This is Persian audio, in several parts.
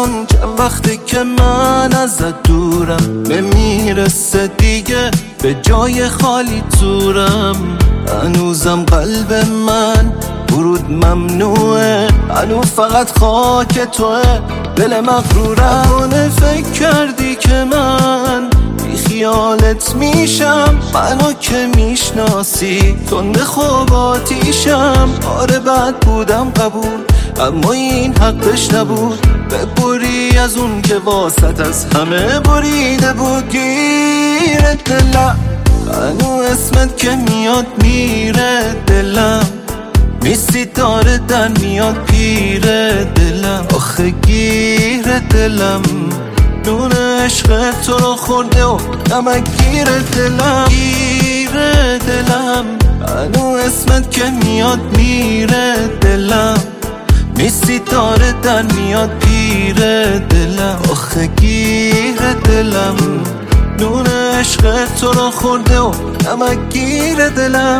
کن چند وقتی که من ازت دورم، نمیرسه دیگه به جای خالی تورم. هنوزم قلب من ورود ممنوعه، هنوز فقط خاک توه، دل مغرورم. نکنه فکر کردی که من بی خیالت میشم، منو که میشناسی تند خواب آتیشم. آره بد بودم قبول، اما این حقش نبود. ببری از اون که واسط از همه بریده بود. گیره دلم هنو اسمت که میاد میره دلم، نیستی داره در میاد پیره دلم. آخه گیره دلم نون عشق تو رو خورده و نمک گیره دلم. گیره دلم هنو اسمت که میاد میره دلم، نیستی داره در میاد پیره دلم. آخه گیره دلم نون عشق تو رو خورده و نمک گیره دلم.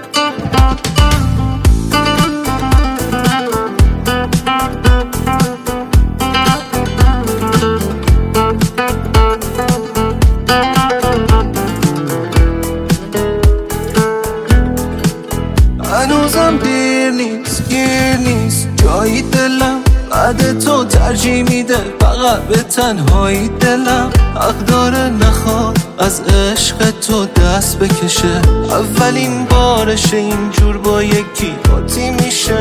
هنوزم دیر نیست گیر نیست جایی دلم، بعد تو ترجیح میده فقط به تنهایی دلم. حق داره نخواد از عشق تو دست بکشه، اولین بارشه اینجور با یکی قاطی میشه.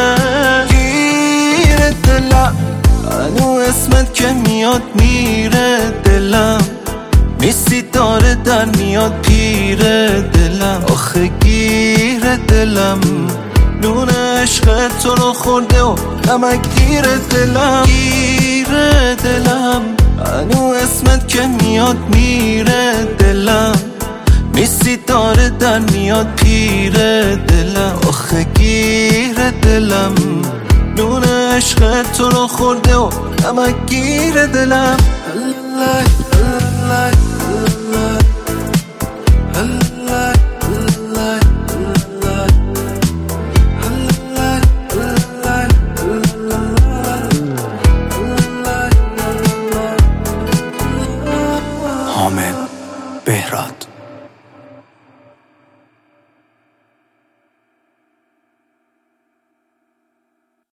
گیره دلم هنو اسمت که میاد میره دلم، نیستی داره در میاد پیره دلم. آخه گیره دلم نون عشق تو رو خورده و نمک گیره دلم. گیره دلم هنو اسمت که میاد میره دلم، نیستی داره در میاد پیره دلم. آخه گیره دلم نون عشق تو رو خورده و نمک گیره دلم.